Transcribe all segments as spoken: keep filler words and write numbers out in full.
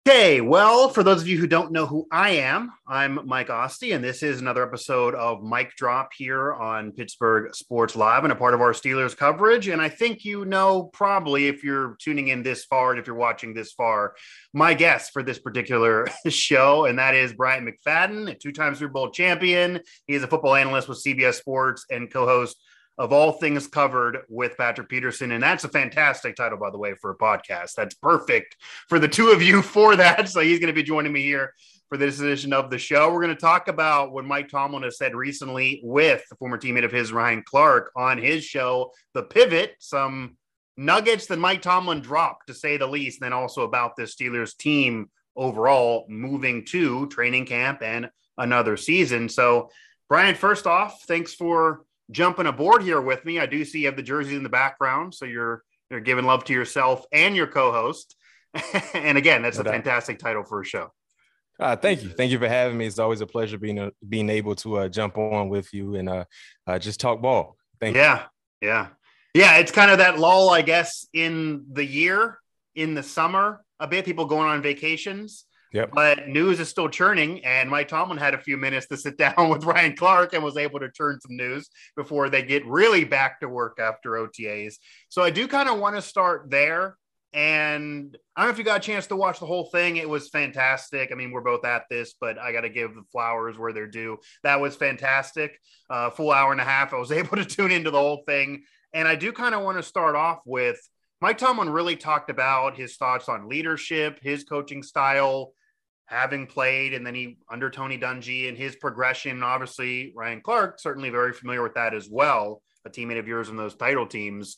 Okay, well, for those of you who don't know who I am, I'm Mike Ostie, and this is another episode of Mike Drop here on Pittsburgh Sports Live and a part of our Steelers coverage. And I think you know probably if you're tuning in this far and if you're watching this far, my guest for this particular show, and that is Bryant McFadden, a two-time Super Bowl champion. He is a football analyst with C B S Sports and co-host of All Things Covered with Patrick Peterson. And that's a fantastic title, by the way, for a podcast. That's perfect for the two of you for that. So he's going to be joining me here for this edition of the show. We're going to talk about what Mike Tomlin has said recently with the former teammate of his, Ryan Clark, on his show, The Pivot, some nuggets that Mike Tomlin dropped, to say the least, and then also about this Steelers team overall moving to training camp and another season. So, Brian, first off, thanks for jumping aboard here with me. I do see you have the jerseys in the background, so you're you're giving love to yourself and your co-host. And again, that's a fantastic title for a show. Uh, thank you. Thank you for having me. It's always a pleasure being uh, being able to uh, jump on with you and uh, uh, just talk ball. Thank yeah, you. Yeah. Yeah. It's kind of that lull, I guess, in the year, in the summer, a bit, people going on vacations. Yep. But news is still churning, and Mike Tomlin had a few minutes to sit down with Ryan Clark and was able to turn some news before they get really back to work after O T As. So I do kind of want to start there. And I don't know if you got a chance to watch the whole thing. It was fantastic. I mean, we're both at this, but I got to give the flowers where they're due. That was fantastic. Uh, full hour and a half. I was able to tune into the whole thing. And I do kind of want to start off with Mike Tomlin really talked about his thoughts on leadership, his coaching style, having played, and then he under Tony Dungy and his progression. Obviously, Ryan Clark, certainly very familiar with that as well, a teammate of yours in those title teams.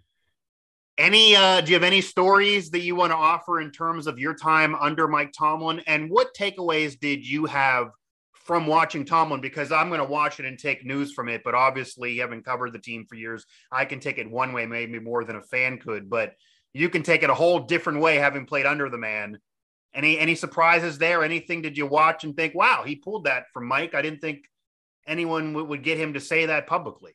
Any, uh, do you have any stories that you want to offer in terms of your time under Mike Tomlin? And what takeaways did you have from watching Tomlin? Because I'm going to watch it and take news from it, but obviously, having covered the team for years, I can take it one way, maybe more than a fan could, but you can take it a whole different way having played under the man. Any any surprises there? Anything did you watch and think, wow, he pulled that from Mike? I didn't think anyone w- would get him to say that publicly.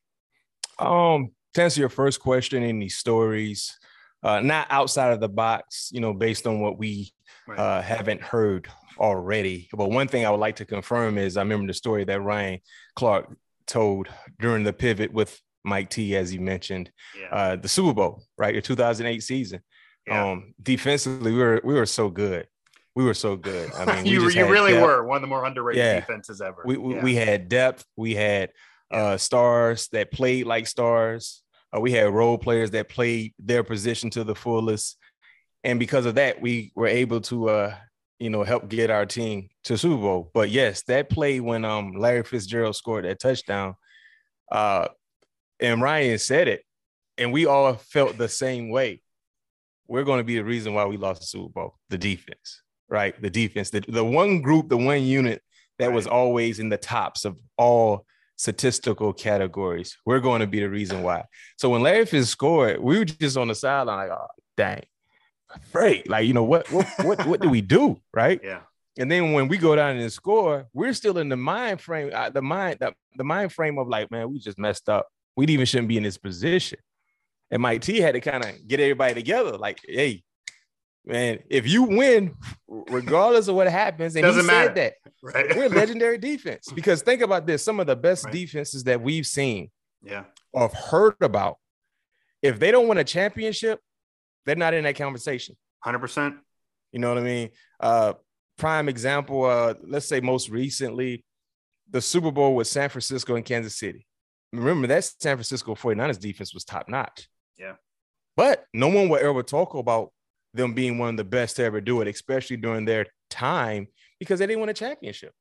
Um, to answer your first question, any stories, uh, not outside of the box, you know, based on what we right. uh, haven't heard already. But one thing I would like to confirm is I remember the story that Ryan Clark told during the pivot with Mike T, as you mentioned, yeah. uh, the Super Bowl, right? The two thousand eight season. Yeah. Um, defensively, we were we were so good. We were so good. I mean, you, we you really depth. were one of the more underrated yeah. defenses ever. We we, yeah. we had depth. We had uh, stars that played like stars. Uh, we had role players that played their position to the fullest. And because of that, we were able to, uh, you know, help get our team to Super Bowl. But yes, that play when um, Larry Fitzgerald scored that touchdown, uh, and Ryan said it, and we all felt the same way. We're going to be the reason why we lost the Super Bowl, the defense. Right, the defense, the, the one group, the one unit that right. was always in the tops of all statistical categories. We're going to be the reason why. So when Larry Fitz scored, we were just on the sideline like, oh, dang, great. Like, you know, what what what what do we do, right? Yeah. And then when we go down and score, we're still in the mind frame, uh, the mind, the, the mind frame of like, man, we just messed up. We even shouldn't be in this position. And Mike T had to kind of get everybody together, like, hey. Man, if you win, regardless of what happens, and Doesn't he matter. said that, right. we're legendary defense. Because think about this, some of the best right. defenses that we've seen yeah. or heard about, if they don't win a championship, they're not in that conversation. one hundred percent. You know what I mean? Uh, prime example, uh, let's say most recently, the Super Bowl with San Francisco and Kansas City. Remember, that San Francisco forty-niners defense was top-notch. Yeah. But no one will ever talk about them being one of the best to ever do it, especially during their time, because they didn't win a championship.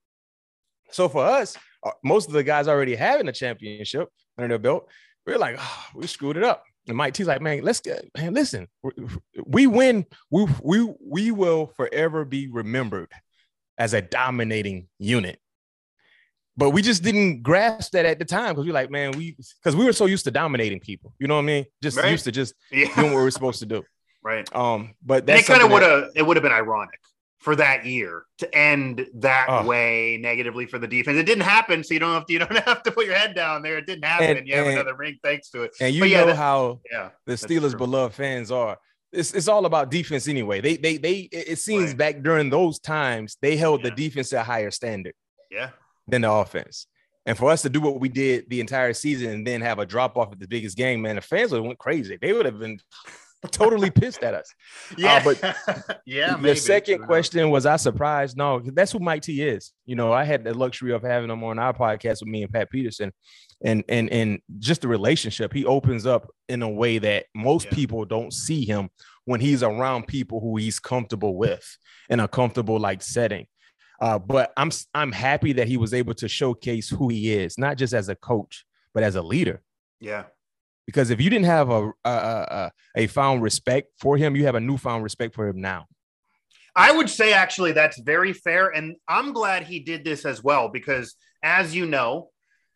So for us, most of the guys already having a championship under their belt, we're like, oh, we screwed it up. And Mike T's like, man, let's get, man, listen, we win. We, we, we will forever be remembered as a dominating unit. But we just didn't grasp that at the time because we're like, man, we, because we were so used to dominating people. You know what I mean? Just right. used to just yeah. doing what we're supposed to do. Right. Um, but that kind of would have it would have been ironic for that year to end that oh. way negatively for the defense. It didn't happen, so you don't have to you don't have to put your head down there. It didn't happen. And, you have and, another ring thanks to it. And you but know yeah, that, how yeah, the Steelers' beloved fans are. it's it's all about defense anyway. They they they it seems Right. back during those times they held Yeah. the defense at a higher standard Yeah. than the offense. And for us to do what we did the entire season and then have a drop off at the biggest game, man, the fans would have went crazy. They would have been totally pissed at us. Yeah. Uh, but yeah. the Maybe. second Who question was, I surprised? No, that's who Mike T is. You know, I had the luxury of having him on our podcast with me and Pat Peterson, and and and just the relationship. He opens up in a way that most Yeah. people don't see him when he's around people who he's comfortable with in a comfortable like setting. Uh, but I'm I'm happy that he was able to showcase who he is, not just as a coach, but as a leader. Yeah. Because if you didn't have a a, a a found respect for him, you have a newfound respect for him now. I would say actually that's very fair. And I'm glad he did this as well, because as you know,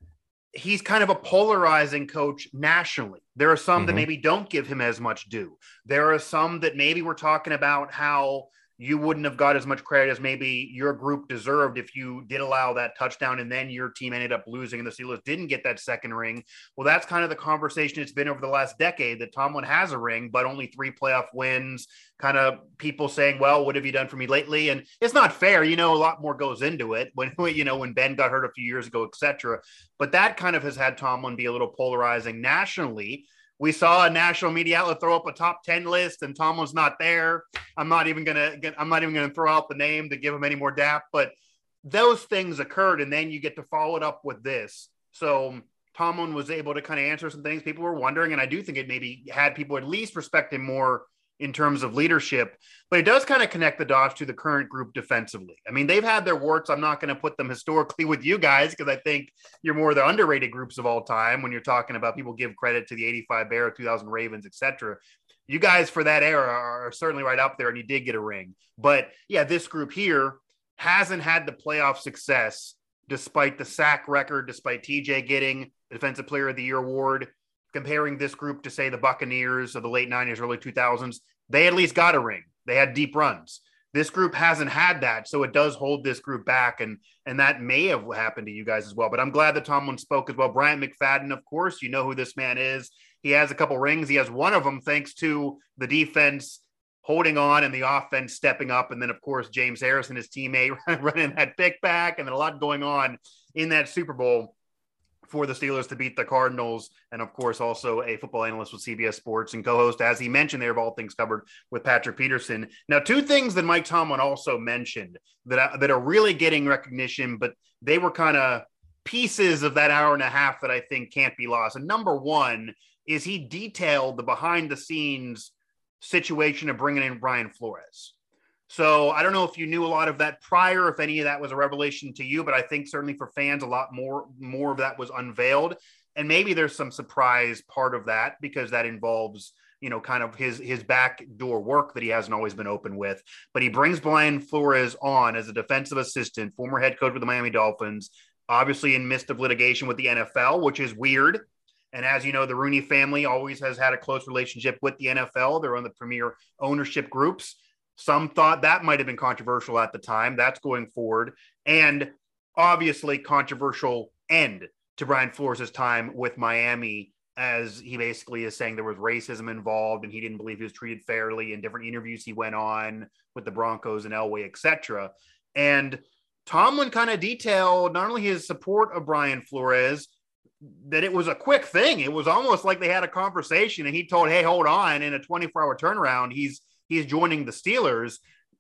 he's kind of a polarizing coach nationally. There are some mm-hmm. that maybe don't give him as much due. There are some that maybe we're talking about how you wouldn't have got as much credit as maybe your group deserved if you did allow that touchdown and then your team ended up losing and the Steelers didn't get that second ring. Well, that's kind of the conversation it's been over the last decade, that Tomlin has a ring, but only three playoff wins, kind of people saying, well, what have you done for me lately? And it's not fair. You know, a lot more goes into it when, you know, when Ben got hurt a few years ago, et cetera. But that kind of has had Tomlin be a little polarizing nationally. We saw a national media outlet throw up a top ten list and Tomlin's not there. I'm not even going to get, I'm not even going to throw out the name to give him any more dap, but those things occurred. And then you get to follow it up with this. So Tomlin was able to kind of answer some things people were wondering. And I do think it maybe had people at least respect him more in terms of leadership, but it does kind of connect the dots to the current group defensively. I mean, they've had their warts. I'm not going to put them historically with you guys, because I think you're more the underrated groups of all time when you're talking about people give credit to the eighty-five Bear, two thousand Ravens, et cetera. You guys for that era are certainly right up there, and you did get a ring. But yeah, this group here hasn't had the playoff success despite the sack record, despite T J getting the Defensive Player of the Year award. Comparing this group to, say, the Buccaneers of the late nineties, early two thousands, they at least got a ring. They had deep runs. This group hasn't had that, so it does hold this group back, and and that may have happened to you guys as well. But I'm glad that Tomlin spoke as well. Bryant McFadden, of course, you know who this man is. He has a couple rings. He has one of them thanks to the defense holding on and the offense stepping up. And then, of course, James Harrison, his teammate, running that pick back, and then a lot going on in that Super Bowl for the Steelers to beat the Cardinals. And of course, also a football analyst with C B S Sports and co-host, as he mentioned there, of All Things Covered with Patrick Peterson. Now, two things that Mike Tomlin also mentioned that, that are really getting recognition, but they were kind of pieces of that hour and a half that I think can't be lost. And number one is he detailed the behind the scenes situation of bringing in Brian Flores. So I don't know if you knew a lot of that prior, if any of that was a revelation to you, but I think certainly for fans, a lot more, more of that was unveiled. And maybe there's some surprise part of that because that involves, you know, kind of his, his backdoor work that he hasn't always been open with. But he brings Brian Flores on as a defensive assistant, former head coach with the Miami Dolphins, obviously in midst of litigation with the N F L, which is weird. And as you know, the Rooney family always has had a close relationship with the N F L. They're on the premier ownership groups. Some thought that might have been controversial at the time. That's going forward. And obviously controversial end to Brian Flores' time with Miami, as he basically is saying there was racism involved and he didn't believe he was treated fairly in different interviews he went on with the Broncos and Elway, et cetera. And Tomlin kind of detailed not only his support of Brian Flores, that it was a quick thing. It was almost like they had a conversation and he told, hey, hold on, in a twenty-four hour turnaround, he's he's joining the Steelers.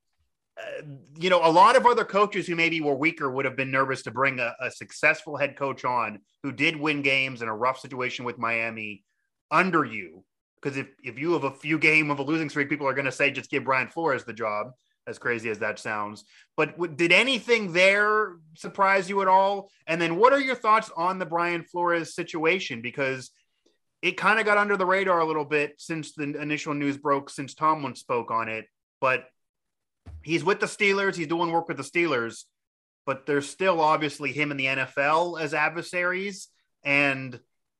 Uh, you know, a lot of other coaches who maybe were weaker would have been nervous to bring a, a successful head coach on who did win games in a rough situation with Miami under you. Because if, if you have a few game of a losing streak, people are going to say, just give Brian Flores the job, as crazy as that sounds. But w- did anything there surprise you at all? And then what are your thoughts on the Brian Flores situation? Because it kind of got under the radar a little bit since the initial news broke, since Tomlin spoke on it. But he's with the Steelers. He's doing work with the Steelers. But there's still obviously him in the N F L as adversaries and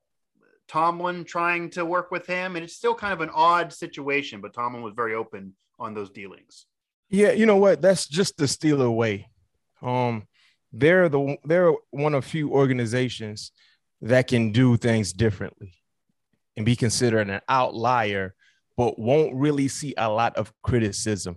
Tomlin trying to work with him. And it's still kind of an odd situation. But Tomlin was very open on those dealings. Yeah, you know what? That's just the Steeler way. Um, they're the they're one of few organizations that can do things differently and be considered an outlier but won't really see a lot of criticism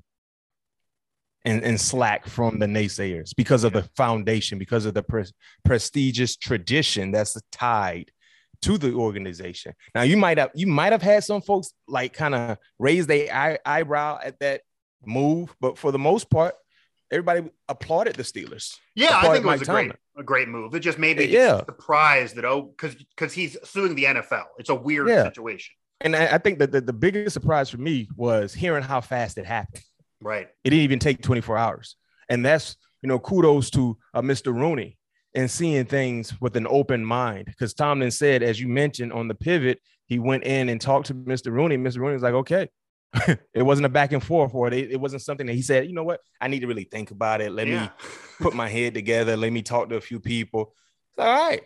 and, and slack from the naysayers because of the foundation, because of the pre- prestigious tradition that's tied to the organization. Now, you might have you might have had some folks like kind of raise their eye, eyebrow at that move, but for the most part, everybody applauded the Steelers. Yeah, I think it was a great, a great move. It just made me yeah. surprised that, oh, because because he's suing the N F L. It's a weird yeah. situation. And I, I think that the, the biggest surprise for me was hearing how fast it happened. Right. It didn't even take twenty-four hours. And that's, you know, kudos to uh, Mister Rooney and seeing things with an open mind. Because Tomlin said, as you mentioned on the pivot, he went in and talked to Mister Rooney. Mister Rooney was like, okay. It wasn't a back and forth for it. It wasn't something that he said, you know what, I need to really think about it. Let yeah. me put my head together. Let me talk to a few people. All right.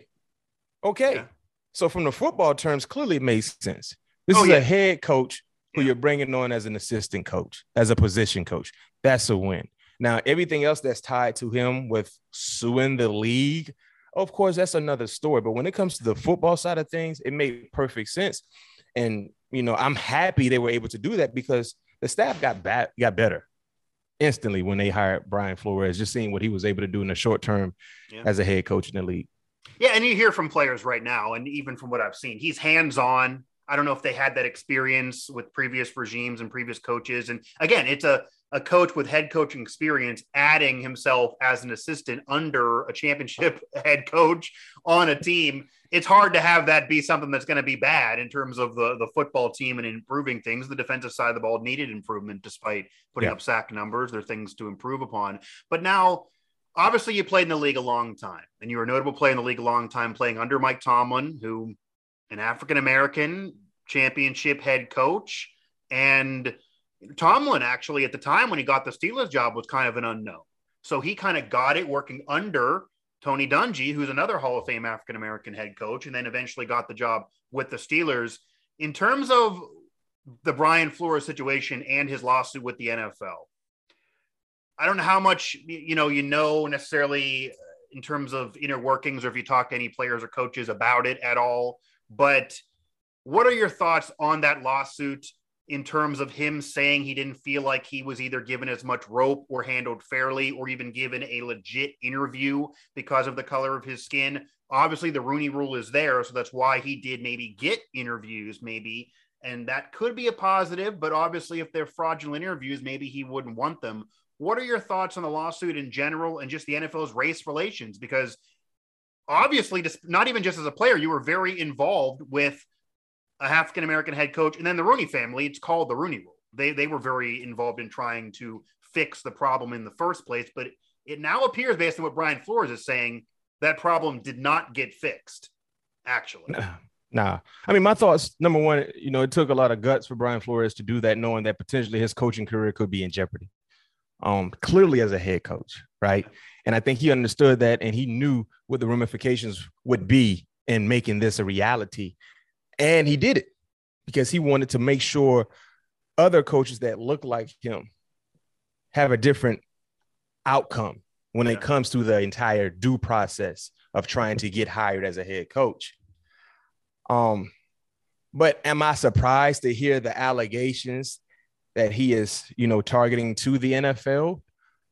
Okay. Yeah. So from the football terms, clearly it makes sense. This oh, is yeah. a head coach who yeah. you're bringing on as an assistant coach, as a position coach. That's a win. Now, everything else that's tied to him with suing the league, of course, that's another story. But when it comes to the football side of things, it made perfect sense. And, you know, I'm happy they were able to do that because the staff got bad, got better instantly when they hired Brian Flores, just seeing what he was able to do in the short term yeah. as a head coach in the league. Yeah, and you hear from players right now, and even from what I've seen, he's hands-on. I don't know if they had that experience with previous regimes and previous coaches. And again, it's a, a coach with head coaching experience adding himself as an assistant under a championship head coach on a team. It's hard to have that be something that's going to be bad in terms of the, the football team and improving things. The defensive side of the ball needed improvement despite putting yeah. up sack numbers. There are things to improve upon. But now, obviously, you played in the league a long time, and you were a notable player in the league a long time, playing under Mike Tomlin, who an African-American championship head coach. And Tomlin, actually, at the time when he got the Steelers job, was kind of an unknown. So he kind of got it working under Tony Dungy, who's another Hall of Fame African-American head coach, and then eventually got the job with the Steelers. In terms of the Brian Flores situation and his lawsuit with the N F L, I don't know how much, you know, you know necessarily in terms of inner workings, or if you talk to any players or coaches about it at all, but what are your thoughts on that lawsuit in terms of him saying he didn't feel like he was either given as much rope or handled fairly or even given a legit interview because of the color of his skin? Obviously, the Rooney Rule is there, so that's why he did maybe get interviews, maybe, and that could be a positive, but obviously if they're fraudulent interviews, maybe he wouldn't want them. What are your thoughts on the lawsuit in general and just the N F L's race relations? Because obviously, not even just as a player, you were very involved with a African-American head coach, and then the Rooney family. It's called the Rooney Rule. They they were very involved in trying to fix the problem in the first place, but it, it now appears, based on what Brian Flores is saying, that problem did not get fixed, actually. Nah, nah. I mean, my thoughts, number one, you know, it took a lot of guts for Brian Flores to do that, knowing that potentially his coaching career could be in jeopardy, um, clearly as a head coach, right? And I think he understood that, and he knew what the ramifications would be in making this a reality. And he did it because he wanted to make sure other coaches that look like him have a different outcome when yeah. it comes to the entire due process of trying to get hired as a head coach. Um, but am I surprised to hear the allegations that he is, you know, targeting to the N F L?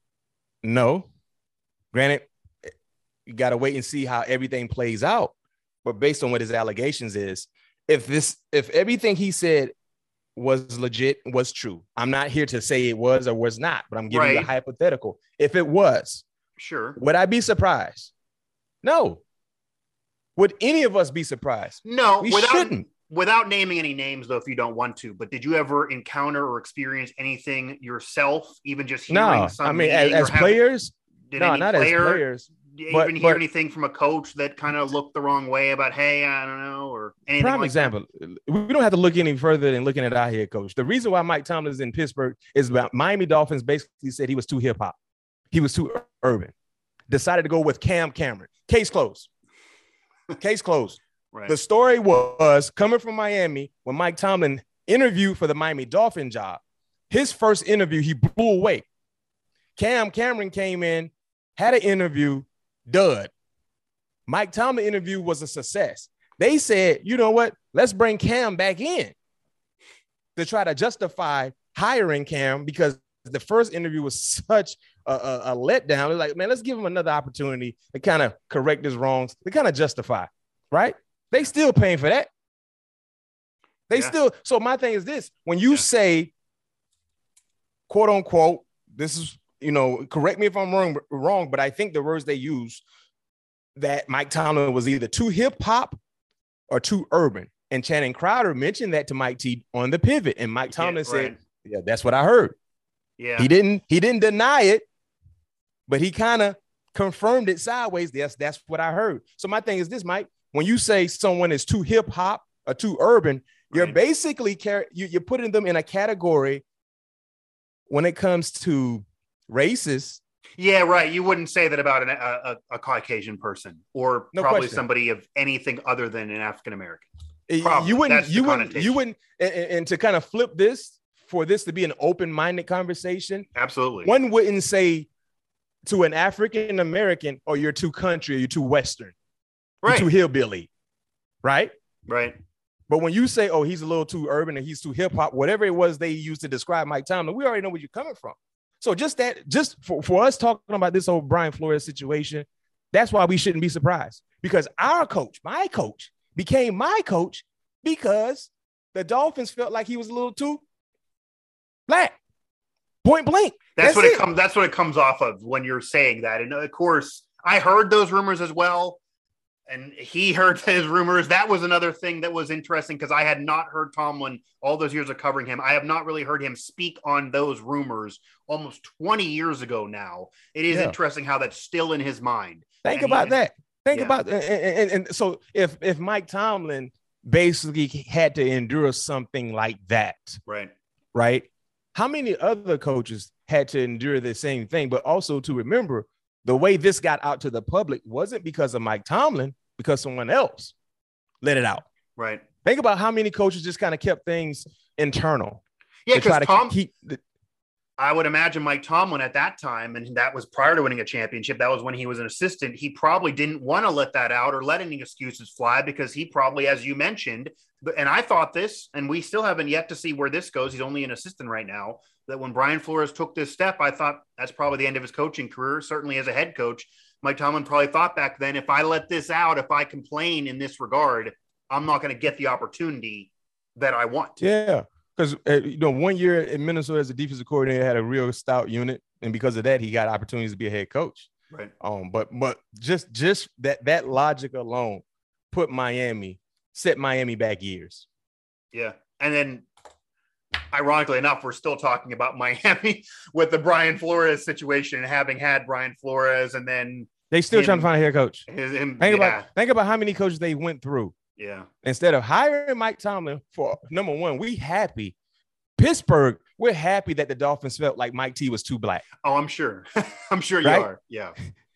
No. Granted, you got to wait and see how everything plays out. But based on what his allegations is, If this, if everything he said was legit, was true, I'm not here to say it was or was not, but I'm giving right. you a hypothetical. If it was, sure, would I be surprised? No. Would any of us be surprised? No, we without, shouldn't. Without naming any names, though, if you don't want to. But did you ever encounter or experience anything yourself, even just hearing no, some? I mean, as, as players, did no, any not player, as players. Did you but, even hear but, anything from a coach that kind of looked the wrong way about, hey, I don't know, or anything prime like example, that? We don't have to look any further than looking at our head coach. The reason why Mike Tomlin is in Pittsburgh is about Miami Dolphins basically said he was too hip hop. He was too urban. Decided to go with Cam Cameron. Case closed. Case closed. Right. The story was coming from Miami when Mike Tomlin interviewed for the Miami Dolphin job. His first interview, he blew away. Cam Cameron came in, had an interview, dud. Mike Tomlin interview was a success. They said, you know what? Let's bring Cam back in. to try to justify hiring Cam because the first interview was such a, a, a letdown. They're like, man, let's give him another opportunity to kind of correct his wrongs, to kind of justify, right? They still paying for that. They yeah. still. So my thing is this: when you yeah. say, quote unquote, this is, you know, correct me if I'm wrong, wrong, but I think the words they use that Mike Tomlin was either too hip hop or too urban. And Channing Crowder mentioned that to Mike T on the pivot, and Mike Tomlin yeah, said, right. "Yeah, that's what I heard." Yeah, he didn't he didn't deny it, but he kind of confirmed it sideways. That's that's what I heard. So my thing is this, Mike: when you say someone is too hip hop or too urban, right. you're basically car- you, you're putting them in a category when it comes to racist. Yeah, right. You wouldn't say that about an, a, a Caucasian person or no probably question. somebody of anything other than an African American. Probably. You wouldn't, you wouldn't, you wouldn't, and, and to kind of flip this for this to be an open-minded conversation. Absolutely. One wouldn't say to an African American, "Oh, you're too country, or you're too Western, right. you're too hillbilly," right? Right. But when you say, "Oh, he's a little too urban and he's too hip hop," whatever it was they used to describe Mike Tomlin, we already know where you're coming from. So just that, just for, for us talking about this whole Brian Flores situation, that's why we shouldn't be surprised, because our coach, my coach, became my coach because the Dolphins felt like he was a little too black. Point blank. That's, that's what it, it comes. That's what it comes off of when you're saying that. And of course, I heard those rumors as well, and he heard his rumors. That was another thing that was interesting because I had not heard Tomlin all those years of covering him. I have not really heard him speak on those rumors almost twenty years ago now. It is yeah. interesting how that's still in his mind. Think and about he, that. Think yeah. about and, and, and so if if Mike Tomlin basically had to endure something like that, right, right? How many other coaches had to endure the same thing? But also to remember, the way this got out to the public wasn't because of Mike Tomlin, because someone else let it out. Right. Think about how many coaches just kind of kept things internal. Yeah, because Tom, keep the, I would imagine Mike Tomlin at that time, and that was prior to winning a championship, that was when he was an assistant, he probably didn't want to let that out or let any excuses fly because he probably, as you mentioned, and I thought this, and we still haven't yet to see where this goes, he's only an assistant right now, that when Brian Flores took this step, I thought that's probably the end of his coaching career, certainly as a head coach. Mike Tomlin probably thought back then, if I let this out, if I complain in this regard, I'm not going to get the opportunity that I want. Yeah. Because, uh, you know, one year in Minnesota as a defensive coordinator had a real stout unit. And because of that, he got opportunities to be a head coach. Right. Um, but but just just that that logic alone put Miami, set Miami back years. Yeah. And then, ironically enough, we're still talking about Miami with the Brian Flores situation, having had Brian Flores, and then they still him, trying to find a head coach. His, him, think yeah. about think about how many coaches they went through. Yeah. Instead of hiring Mike Tomlin for number one, we happy. Pittsburgh, we're happy that the Dolphins felt like Mike T was too black. Oh, I'm sure. I'm sure you right? are. Yeah.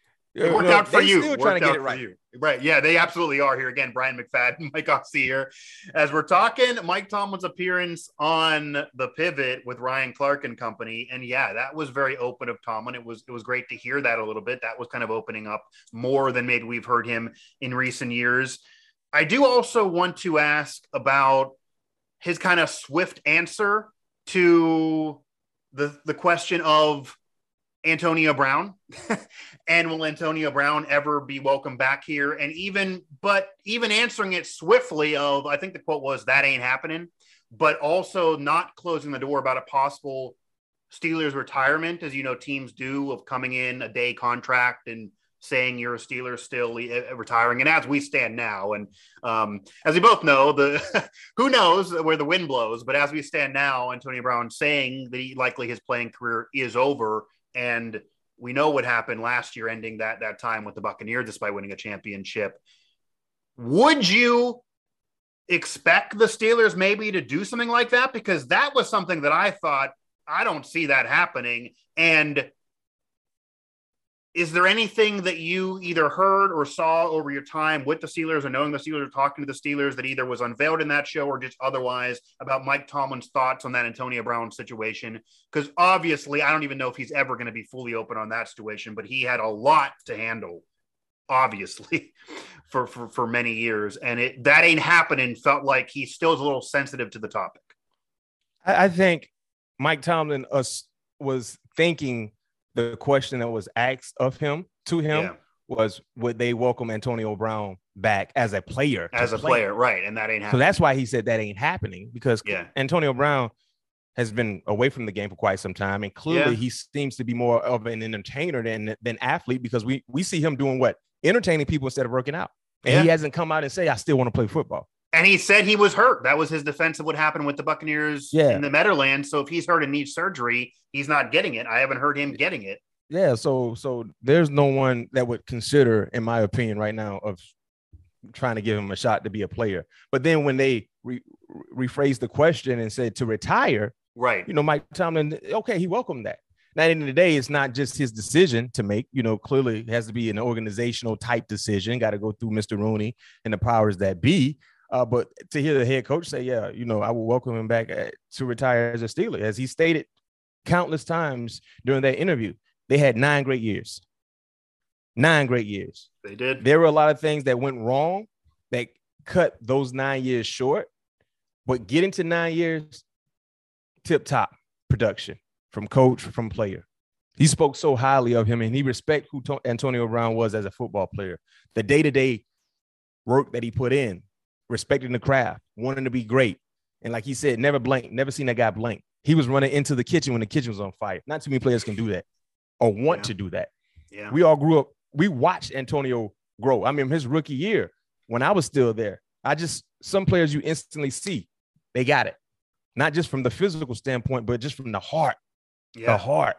It worked out for they you. Still worked trying to get out it right. You. Right. Yeah, they absolutely are here. Again, Brian McFadden, Mike Ossie here. As we're talking, Mike Tomlin's appearance on The Pivot with Ryan Clark and company. And yeah, that was very open of Tomlin. It was, it was great to hear that a little bit. That was kind of opening up more than maybe we've heard him in recent years. I do also want to ask about his kind of swift answer to the, the question of Antonio Brown and will Antonio Brown ever be welcome back here? And even, but even answering it swiftly of, I think the quote was, that ain't happening, but also not closing the door about a possible Steelers retirement, as you know, teams do, of coming in a day contract and saying you're a Steeler still uh, retiring. And as we stand now, and um, as we both know, the who knows where the wind blows, but as we stand now, Antonio Brown saying that he, likely his playing career is over. And we know what happened last year, ending that, that time with the Buccaneers, despite winning a championship. Would you expect the Steelers maybe to do something like that? Because that was something that I thought, I don't see that happening. And is there anything that you either heard or saw over your time with the Steelers or knowing the Steelers or talking to the Steelers that either was unveiled in that show or just otherwise about Mike Tomlin's thoughts on that Antonio Brown situation? Because obviously, I don't even know if he's ever going to be fully open on that situation, but he had a lot to handle, obviously, for, for, for many years. And it that ain't happening felt like he still is a little sensitive to the topic. I, I think Mike Tomlin us was thinking the question that was asked of him to him Yeah. was, would they welcome Antonio Brown back as a player to As a play? player, right? And that ain't So happening. that's why he said that ain't happening, because Yeah. Antonio Brown has been away from the game for quite some time, and clearly Yeah. he seems to be more of an entertainer than than athlete, because we we see him doing what? Entertaining people instead of working out. And Yeah. he hasn't come out and say, I still want to play football. And he said he was hurt. That was his defense of what happened with the Buccaneers Yeah. in the Meadowlands. So if he's hurt and needs surgery, he's not getting it. I haven't heard him getting it. Yeah, so so there's no one that would consider, in my opinion, right now, of trying to give him a shot to be a player. But then when they re- rephrased the question and said to retire, right? You know, Mike Tomlin, okay, he welcomed that. Now, at the end of the day, it's not just his decision to make. You know, clearly it has to be an organizational type decision. Got to go through Mister Rooney and the powers that be. Uh, but to hear the head coach say, yeah, you know, I will welcome him back at, to retire as a Steeler, as he stated countless times during that interview. They had nine great years. Nine great years. They did. There were a lot of things that went wrong that cut those nine years short. But getting to nine years, tip-top production from coach, from player. He spoke so highly of him, and he respected who to- Antonio Brown was as a football player. The day-to-day work that he put in, respecting the craft, wanting to be great. And like he said, never blank, never seen that guy blank. He was running into the kitchen when the kitchen was on fire. Not too many players can do that or want yeah. to do that. Yeah. We all grew up. We watched Antonio grow. I mean, his rookie year, when I was still there, I just, some players you instantly see, they got it. Not just from the physical standpoint, but just from the heart. Yeah. The heart.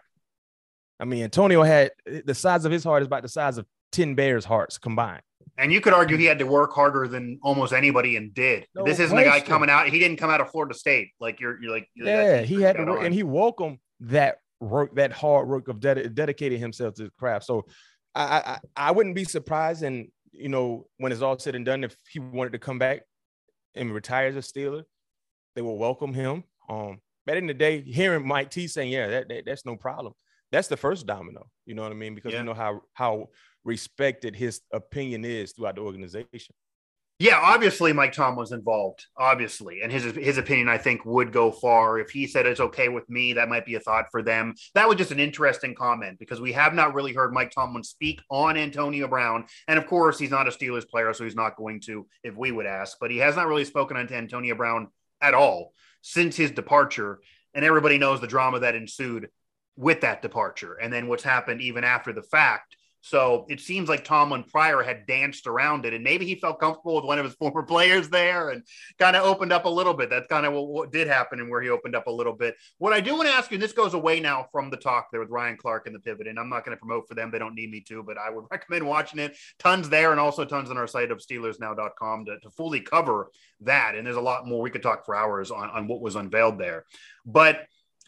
I mean, Antonio had, the size of his heart is about the size of ten Bears' hearts combined. And you could argue he had to work harder than almost anybody and did. No this isn't question. A guy coming out. He didn't come out of Florida State. Like you're, you're like, you're yeah, he had to work, and he welcomed that work, that hard work of ded- dedicating himself to the craft. So I, I, I wouldn't be surprised. And, you know, when it's all said and done, if he wanted to come back and retire as a Steeler, they will welcome him. Um, but in the day, hearing Mike T saying, yeah, that, that that's no problem. That's the first domino. You know what I mean? Because yeah. you know how, how respected his opinion is throughout the organization. Yeah, obviously Mike Tom was involved, obviously. And his his opinion, I think, would go far. If he said it's okay with me, that might be a thought for them. That was just an interesting comment because we have not really heard Mike Tomlin speak on Antonio Brown. And of course, he's not a Steelers player, so he's not going to if we would ask. But he has not really spoken on Antonio Brown at all since his departure. And everybody knows the drama that ensued with that departure and then what's happened even after the fact. So it seems like Tomlin prior had danced around it, and maybe he felt comfortable with one of his former players there and kind of opened up a little bit. That's kind of what, what did happen and where he opened up a little bit. What I do want to ask you, and this goes away now from the talk there with Ryan Clark and the Pivot, and I'm not going to promote for them. They don't need me to, but I would recommend watching it. Tons there and also tons on our site of Steelers Now dot com to, to fully cover that. And there's a lot more. We could talk for hours on, on what was unveiled there. But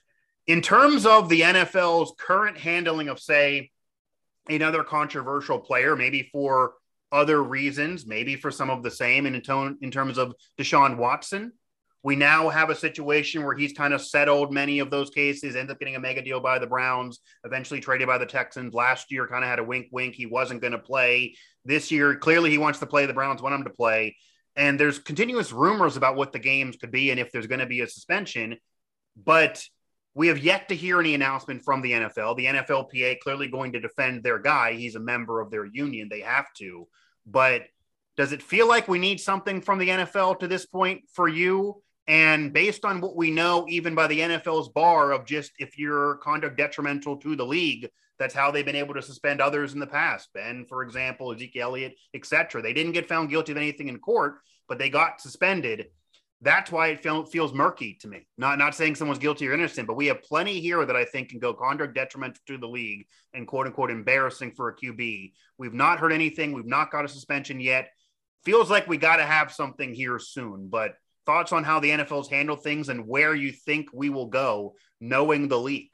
in terms of the N F L's current handling of, say, another controversial player, maybe for other reasons, maybe for some of the same, and in, tone, in terms of Deshaun Watson, we now have a situation where he's kind of settled many of those cases, ends up getting a mega deal by the Browns, eventually traded by the Texans. Last year kind of had a wink, wink. He wasn't going to play. This year, clearly he wants to play. The Browns want him to play. And there's continuous rumors about what the games could be and if there's going to be a suspension. But we have yet to hear any announcement from the N F L. The N F L P A clearly going to defend their guy. He's a member of their union. They have to. But does it feel like we need something from the N F L to this point for you? And based on what we know, even by the N F L's bar of just if you're conduct detrimental to the league, that's how they've been able to suspend others in the past. Ben, for example, Ezekiel Elliott, et cetera. They didn't get found guilty of anything in court, but they got suspended. That's why it feel, feels murky to me. Not, not saying someone's guilty or innocent, but we have plenty here that I think can go conduct detrimental to the league and quote unquote embarrassing for a Q B. We've not heard anything. We've not got a suspension yet. Feels like we got to have something here soon, but thoughts on how the N F L's handled things and where you think we will go knowing the league?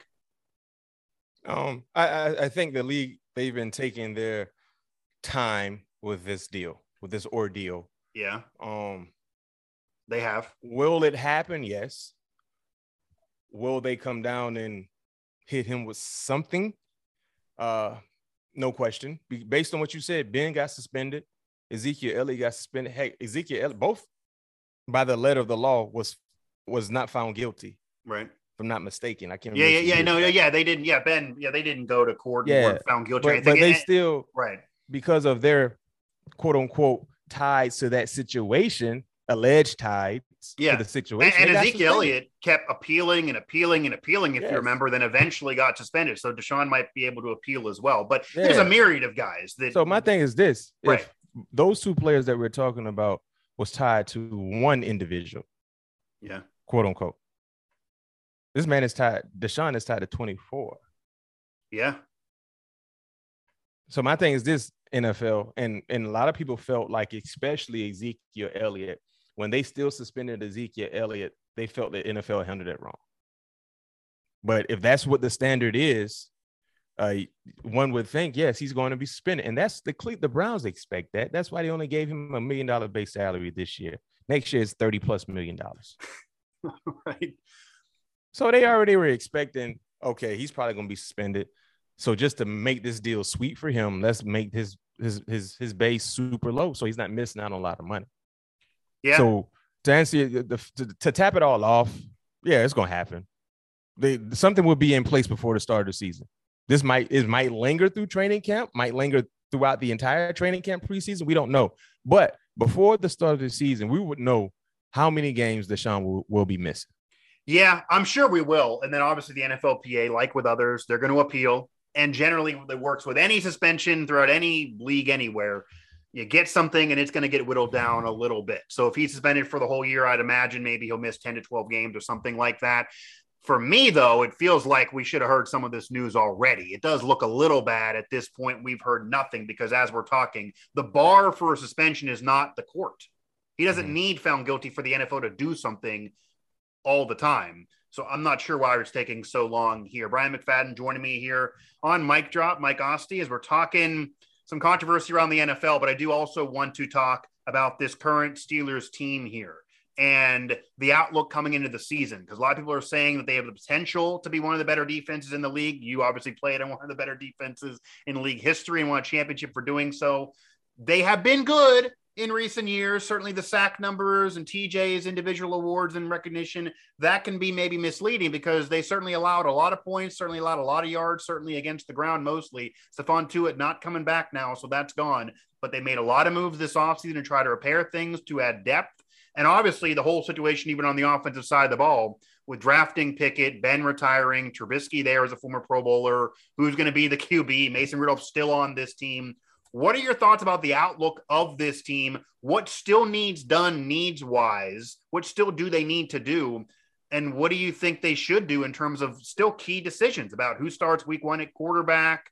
Um, I, I, I think the league, they've been taking their time with this deal, with this ordeal. Yeah. Um, They have. Will it happen? Yes. Will they come down and hit him with something? Uh, no question. Based on what you said, Ben got suspended. Ezekiel Elliott got suspended. Hey, Ezekiel Elliott, both by the letter of the law, was was not found guilty. Right. If I'm not mistaken. I can't Yeah, remember. yeah, yeah. No, yeah, they didn't. Yeah, Ben, yeah, they didn't go to court and Yeah. weren't found guilty But, or anything. but they And- still, right. because of their quote unquote ties to that situation, alleged ties Yeah. to the situation. And, they and got Ezekiel suspended. Elliott kept appealing and appealing and appealing, if Yes. you remember, then eventually got suspended. So Deshaun might be able to appeal as well. But Yeah. there's a myriad of guys that. So my thing is this: Right. if those two players that we're talking about was tied to one individual, Yeah. quote unquote, this man is tied. Deshaun is tied to twenty-four. Yeah. So my thing is this: N F L, and and a lot of people felt like, especially Ezekiel Elliott, when they still suspended Ezekiel Elliott, they felt that N F L handled it wrong. But if that's what the standard is, uh, one would think, yes, he's going to be suspended. And that's the Cle- the Browns expect that. That's why they only gave him a million dollar base salary this year. Next year is thirty plus million dollars. Right. So they already were expecting, okay, he's probably going to be suspended. So just to make this deal sweet for him, let's make his his his his base super low, so he's not missing out on a lot of money. Yeah. So to answer you, the, to, to tap it all off, yeah, it's going to happen. They, something will be in place before the start of the season. This might it might linger through training camp, might linger throughout the entire training camp preseason. We don't know, but before the start of the season, we would know how many games Deshaun will, will be missing. Yeah, I'm sure we will. And then obviously the N F L P A, like with others, they're going to appeal. And generally it works with any suspension throughout any league anywhere. You get something and it's going to get whittled down a little bit. So if he's suspended for the whole year, I'd imagine maybe he'll miss ten to twelve games or something like that. For me, though, it feels like we should have heard some of this news already. It does look a little bad at this point. We've heard nothing because as we're talking, the bar for a suspension is not the court. He doesn't mm-hmm. need found guilty for the N F L to do something all the time. So I'm not sure why it's taking so long here. Brian McFadden joining me here on Mic Drop, Mike Ostie, as we're talking some controversy around the N F L, but I do also want to talk about this current Steelers team here and the outlook coming into the season, because a lot of people are saying that they have the potential to be one of the better defenses in the league. You obviously played on one of the better defenses in league history and won a championship for doing so. They have been good in recent years. Certainly the sack numbers and T J's individual awards and recognition, that can be maybe misleading because they certainly allowed a lot of points, certainly allowed a lot of yards, certainly against the ground mostly. Stephon Tuitt not coming back now, so that's gone. But they made a lot of moves this offseason to try to repair things, to add depth. And obviously the whole situation, even on the offensive side of the ball, with drafting Pickett, Ben retiring, Trubisky there as a former Pro Bowler, who's going to be the Q B, Mason Rudolph still on this team. What are your thoughts about the outlook of this team? What still needs done needs-wise? What still do they need to do? And what do you think they should do in terms of still key decisions about who starts week one at quarterback,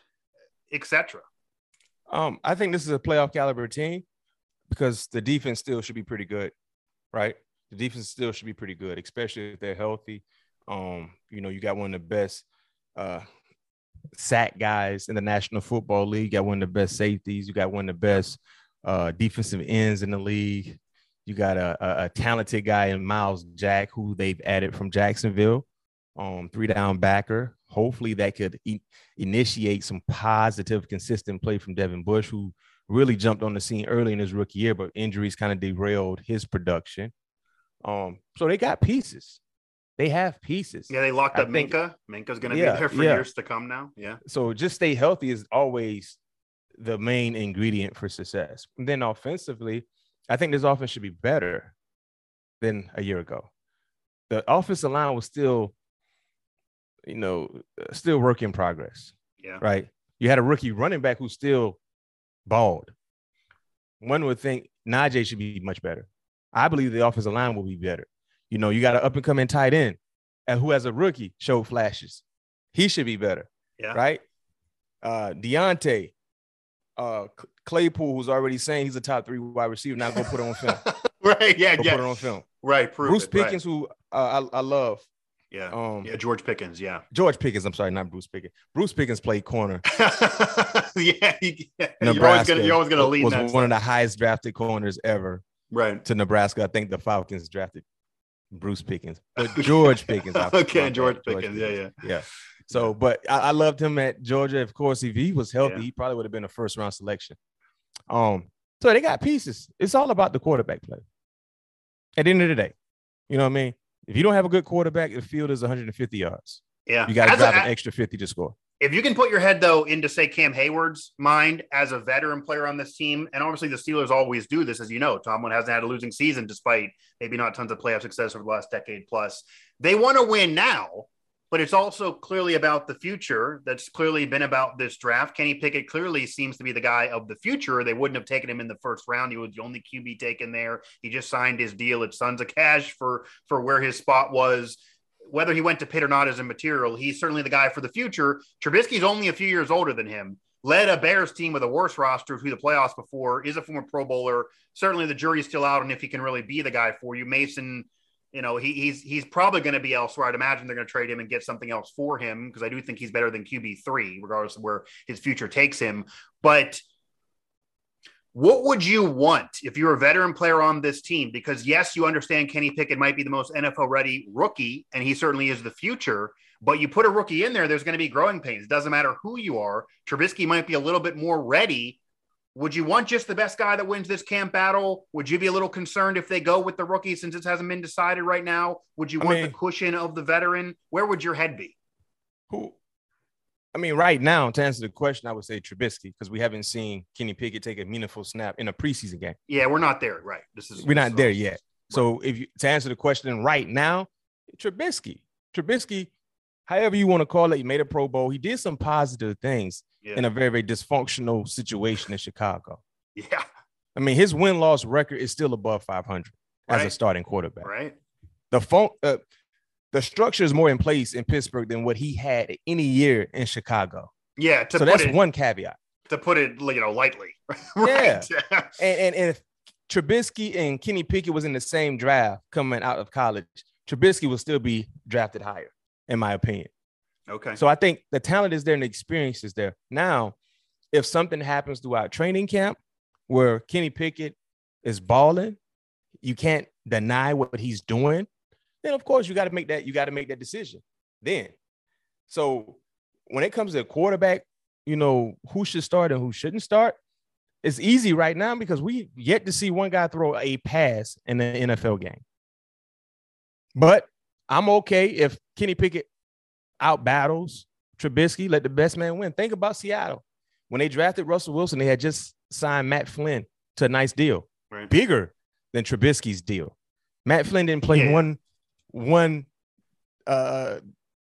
et cetera? Um, I think this is a playoff caliber team because the defense still should be pretty good, right? The defense still should be pretty good, especially if they're healthy. Um, you know, you got one of the best uh, – sack guys in the National Football League. You got one of the best safeties. You got one of the best uh, defensive ends in the league. You got a, a, a talented guy in Miles Jack, who they've added from Jacksonville, um, three down backer. Hopefully that could e- initiate some positive, consistent play from Devin Bush, who really jumped on the scene early in his rookie year, but injuries kind of derailed his production. Um, so they got pieces. They have pieces. Yeah, they locked up think, Minka. Minka's going to yeah, be there for yeah. years to come now. Yeah. So just stay healthy is always the main ingredient for success. And then offensively, I think this offense should be better than a year ago. The offensive line was still, you know, still work in progress. Yeah. Right. You had a rookie running back who's still bald. One would think Najee should be much better. I believe the offensive line will be better. You know, you got an up-and-coming tight end and who has a rookie showed flashes. He should be better, yeah. right? Uh, Deontay, uh, Claypool, who's already saying he's a top three wide receiver, now go put it on film. right, yeah, go yeah. put it on film. Right, prove Bruce it, Pickens, right. who uh, I, I love. Yeah, um, yeah, George Pickens, yeah. George Pickens, I'm sorry, not Bruce Pickens. Bruce Pickens played corner. yeah, he, yeah. Nebraska you're always gonna, you're always gonna lead was that one stuff. of the highest drafted corners ever. Right. To Nebraska. I think the Falcons drafted Bruce Pickens, but George Pickens. okay, George Pickens. George Pickens. Yeah, yeah, yeah. So, but I, I loved him at Georgia. Of course, if he was healthy, yeah. he probably would have been a first round selection. Um, so they got pieces. It's all about the quarterback play. At the end of the day, you know what I mean? If you don't have a good quarterback, the field is one hundred fifty yards. Yeah. You got to drive a, an extra fifty to score. If you can put your head, though, into, say, Cam Hayward's mind as a veteran player on this team, and obviously the Steelers always do this, as you know. Tomlin hasn't had a losing season despite maybe not tons of playoff success over the last decade plus. They want to win now, but it's also clearly about the future. That's clearly been about this draft. Kenny Pickett clearly seems to be the guy of the future. They wouldn't have taken him in the first round. He was the only Q B taken there. He just signed his deal at Sons of Cash for, for where his spot was. Whether he went to Pitt or not as a material, he's certainly the guy for the future. Trubisky's only a few years older than him, led a Bears team with a worse roster through the playoffs before, is a former Pro Bowler. Certainly the jury's still out on if he can really be the guy for you. Mason, you know, he, he's he's probably going to be elsewhere. I'd imagine they're going to trade him and get something else for him because I do think he's better than Q B three, regardless of where his future takes him. But what would you want if you're a veteran player on this team? Because, yes, you understand Kenny Pickett might be the most N F L-ready rookie, and he certainly is the future. But you put a rookie in there, there's going to be growing pains. It doesn't matter who you are. Trubisky might be a little bit more ready. Would you want just the best guy that wins this camp battle? Would you be a little concerned if they go with the rookie since it hasn't been decided right now? Would you I want mean, the cushion of the veteran? Where would your head be? Who? I mean, right now, to answer the question, I would say Trubisky because we haven't seen Kenny Pickett take a meaningful snap in a preseason game. Yeah, we're not there, right? This is we're not this there yet. Right. So, if you to answer the question right now, Trubisky, Trubisky, however you want to call it, he made a Pro Bowl. He did some positive things yeah. in a very, very dysfunctional situation in Chicago. Yeah, I mean, his win-loss record is still above five hundred right. as a starting quarterback. Right. The phone. Uh, The structure is more in place in Pittsburgh than what he had any year in Chicago. Yeah, so that's it, one caveat. To put it, you know, lightly. Right? Yeah, and, and and if Trubisky and Kenny Pickett was in the same draft coming out of college, Trubisky will still be drafted higher, in my opinion. Okay. So I think the talent is there and the experience is there. Now, if something happens throughout training camp where Kenny Pickett is balling, you can't deny what he's doing. Then of course you got to make that you got to make that decision then. So when it comes to a quarterback, you know, who should start and who shouldn't start, it's easy right now because we yet to see one guy throw a pass in an N F L game. But I'm okay if Kenny Pickett out battles Trubisky, let the best man win. Think about Seattle. When they drafted Russell Wilson, they had just signed Matt Flynn to a nice deal, right. bigger than Trubisky's deal. Matt Flynn didn't play yeah. one One, uh,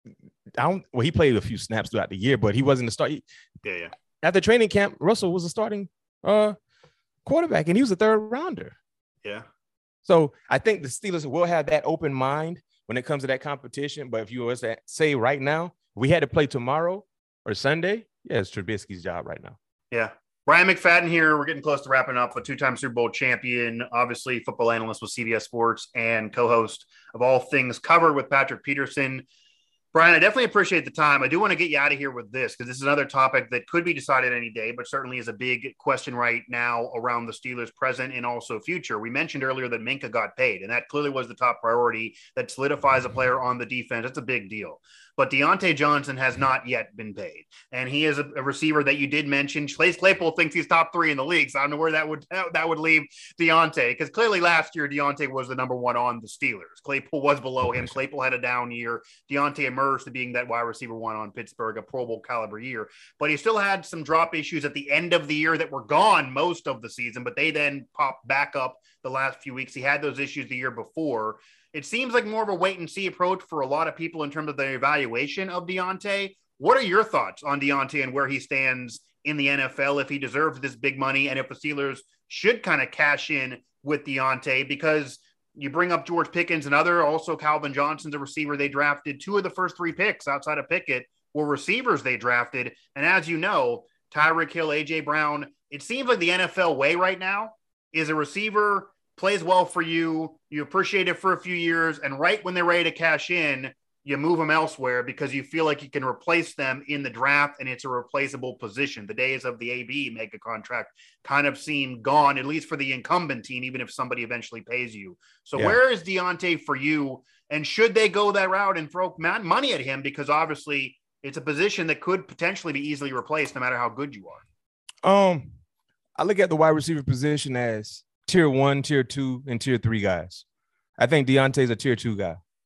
I don't. Well, he played a few snaps throughout the year, but he wasn't the start. He, yeah, yeah. At the training camp, Russell was a starting uh quarterback, and he was a third rounder. Yeah. So I think the Steelers will have that open mind when it comes to that competition. But if you was to say right now, if we had to play tomorrow or Sunday, yeah, it's Trubisky's job right now. Yeah. Brian McFadden here. We're getting close to wrapping up. A two-time Super Bowl champion, obviously football analyst with C B S Sports and co-host of All Things Covered with Patrick Peterson. Brian, I definitely appreciate the time. I do want to get you out of here with this because this is another topic that could be decided any day, but certainly is a big question right now around the Steelers' present and also future. We mentioned earlier that Minkah got paid, and that clearly was the top priority. That solidifies a player on the defense. That's a big deal. But Deontay Johnson has not yet been paid. And he is a, a receiver that you did mention. Chase Claypool thinks he's top three in the league. So I don't know where that would that would leave Deontay. Because clearly last year, Deontay was the number one on the Steelers. Claypool was below him. Claypool had a down year. Deontay emerged to being that wide receiver one on Pittsburgh, a Pro Bowl caliber year. But he still had some drop issues at the end of the year that were gone most of the season. But they then popped back up the last few weeks. He had those issues the year before. It seems like more of a wait and see approach for a lot of people in terms of the evaluation of Deontay. What are your thoughts on Deontay and where he stands in the N F L, if he deserves this big money and if the Steelers should kind of cash in with Deontay? Because you bring up George Pickens and other, also Calvin Johnson's a receiver they drafted. Two of the first three picks outside of Pickett were receivers they drafted. And as you know, Tyreek Hill, A J Brown, it seems like the N F L way right now is a receiver plays well for you, you appreciate it for a few years, and right when they're ready to cash in, you move them elsewhere because you feel like you can replace them in the draft and it's a replaceable position. The days of the A B mega contract kind of seem gone, at least for the incumbent team, even if somebody eventually pays you. So yeah. Where is Deontay for you? And should they go that route and throw money at him? Because obviously it's a position that could potentially be easily replaced no matter how good you are. Um, I look at the wide receiver position as tier one, tier two, and tier three guys. I think Deontay's a tier two guy.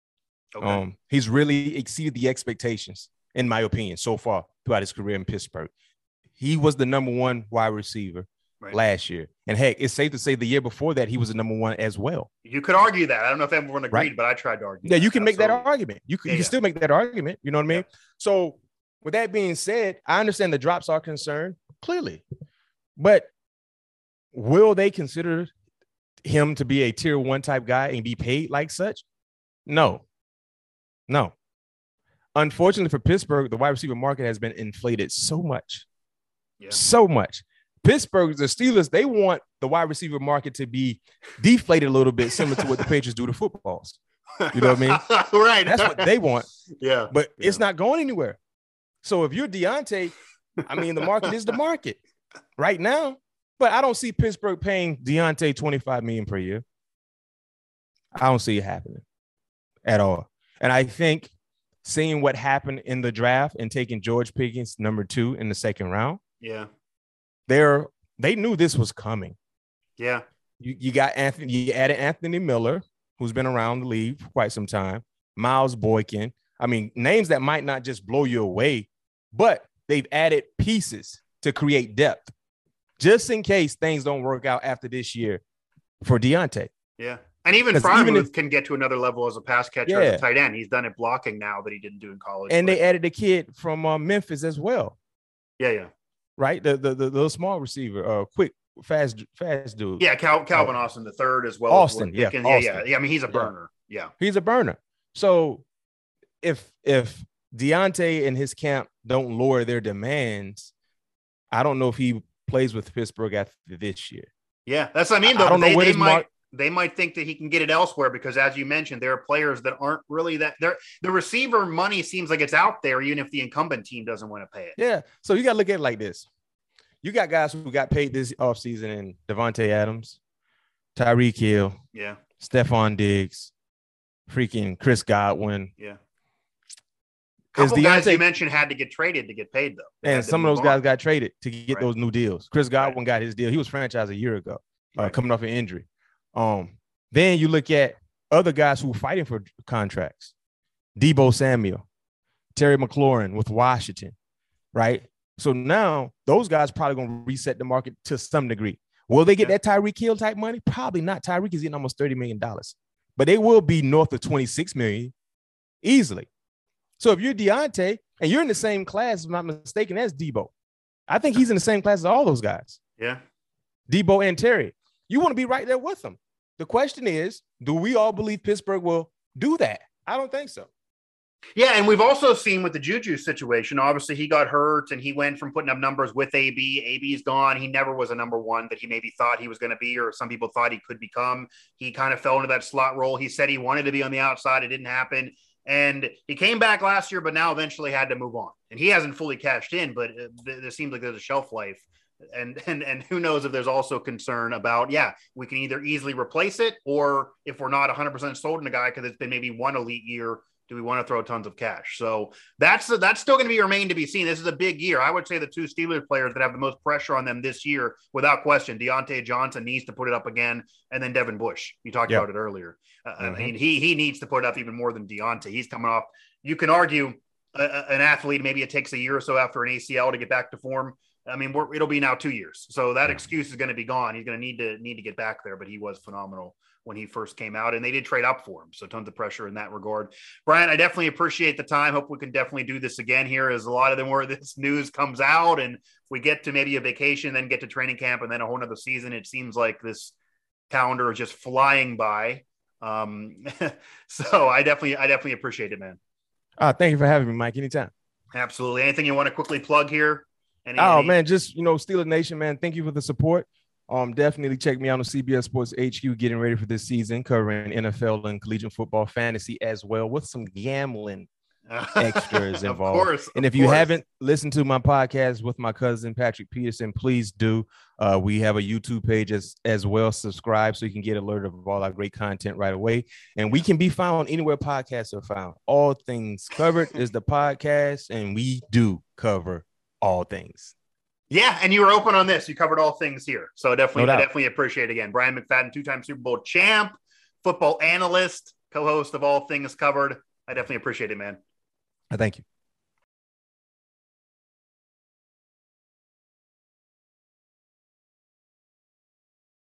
Okay. Um, he's really exceeded the expectations, in my opinion, so far throughout his career in Pittsburgh. He was the number one wide receiver right. last year. And heck, it's safe to say the year before that, he was the number one as well. You could argue that. I don't know if everyone agreed, right. but I tried to argue Yeah, that. you can Absolutely. make that argument. You can, yeah, you can yeah. still make that argument. You know what I mean? Yeah. So with that being said, I understand the drops are concerned, clearly. But will they consider him to be a tier one type guy and be paid like such? No. No. Unfortunately for Pittsburgh, the wide receiver market has been inflated so much. Yeah. So much. Pittsburgh, the Steelers, they want the wide receiver market to be deflated a little bit, similar to what the Patriots do to footballs. You know what I mean? Right. That's what they want. Yeah. But yeah. it's not going anywhere. So if you're Deontay, I mean, the market is the market right now. But I don't see Pittsburgh paying Deontay twenty-five million dollars per year. I don't see it happening at all. And I think seeing what happened in the draft and taking George Pickens number two in the second round. Yeah. They're they knew this was coming. Yeah. You you got Anthony, you added Anthony Miller, who's been around the league for quite some time, Miles Boykin. I mean, names that might not just blow you away, but they've added pieces to create depth, just in case things don't work out after this year for Deontay. Yeah. And even Freiermuth can get to another level as a pass catcher yeah. as a tight end. He's done it blocking now that he didn't do in college. And but. they added a kid from uh, Memphis as well. Yeah, yeah. Right? The the the, the small receiver, uh, quick, fast, fast dude. Yeah, Cal, Calvin uh, Austin the third as well. Austin, yeah, yeah, Austin. yeah, yeah. I mean, he's a burner. Yeah. yeah. He's a burner. So if if Deontay and his camp don't lower their demands, I don't know if he plays with Pittsburgh after this year. Yeah, that's what I mean. Though. I don't they, know where they this might mark- they might think that he can get it elsewhere because, as you mentioned, there are players that aren't really that. They're, the receiver money seems like it's out there, even if the incumbent team doesn't want to pay it. Yeah, so you got to look at it like this. You got guys who got paid this offseason in Devontae Adams, Tyreek Hill, yeah, Stephon Diggs, freaking Chris Godwin. Yeah. A couple Deontay, guys you mentioned had to get traded to get paid, though. They and some of those on. guys got traded to get right. those new deals. Chris Godwin right. got his deal. He was franchised a year ago, uh, right. coming off an injury. Um, then you look at other guys who are fighting for contracts. Deebo Samuel, Terry McLaurin with Washington, right? So now those guys probably going to reset the market to some degree. Will they get yeah. that Tyreek Hill type money? Probably not. Tyreek is getting almost thirty million dollars, but they will be north of twenty-six million dollars easily. So if you're Deontay and you're in the same class, if I'm not mistaken, as Deebo, I think he's in the same class as all those guys. Yeah. Deebo and Terry. You want to be right there with them. The question is, do we all believe Pittsburgh will do that? I don't think so. Yeah, and we've also seen with the Juju situation, obviously he got hurt and he went from putting up numbers with A B. A B's gone. He never was a number one that he maybe thought he was going to be, or some people thought he could become. He kind of fell into that slot role. He said he wanted to be on the outside. It didn't happen. And he came back last year, but now eventually had to move on. And he hasn't fully cashed in, but there seems like there's a shelf life. And, and, and who knows if there's also concern about, yeah, we can either easily replace it, or if we're not one hundred percent sold on a guy because it's been maybe one elite year, do we want to throw tons of cash? So that's that's still going to be remain to be seen. This is a big year. I would say the two Steelers players that have the most pressure on them this year, without question, Deontay Johnson needs to put it up again, and then Devin Bush. You talked yep. about it earlier. Uh, mm-hmm. I mean, he he needs to put it up even more than Deontay. He's coming off. You can argue a, a, an athlete, maybe it takes a year or so after an A C L to get back to form. I mean, we're, it'll be now two years. So that excuse is going to be gone. He's going to need to need to get back there, but he was phenomenal when he first came out, and they did trade up for him. So tons of pressure in that regard. Brian, I definitely appreciate the time. Hope we can definitely do this again here, as a lot of them where this news comes out and we get to maybe a vacation, then get to training camp and then a whole nother season. It seems like this calendar is just flying by. Um, so I definitely, I definitely appreciate it, man. Uh, thank you for having me, Mike. Anytime. Absolutely. Anything you want to quickly plug here? Any, oh any... man, just, you know, Steeler Nation, man. Thank you for the support. Um, definitely check me out on C B S Sports H Q, getting ready for this season, covering N F L and collegiate football, fantasy as well, with some gambling extras involved. Of course, and if of you course. haven't listened to my podcast with my cousin Patrick Peterson, please do. Uh, we have a YouTube page as, as well. Subscribe so you can get alerted of all our great content right away. And we can be found anywhere podcasts are found. All Things Covered is the podcast, and we do cover all things. Yeah, and you were open on this. You covered all things here. So definitely, no I definitely appreciate it again. Brian McFadden, two-time Super Bowl champ, football analyst, co-host of All Things Covered. I definitely appreciate it, man. Thank you.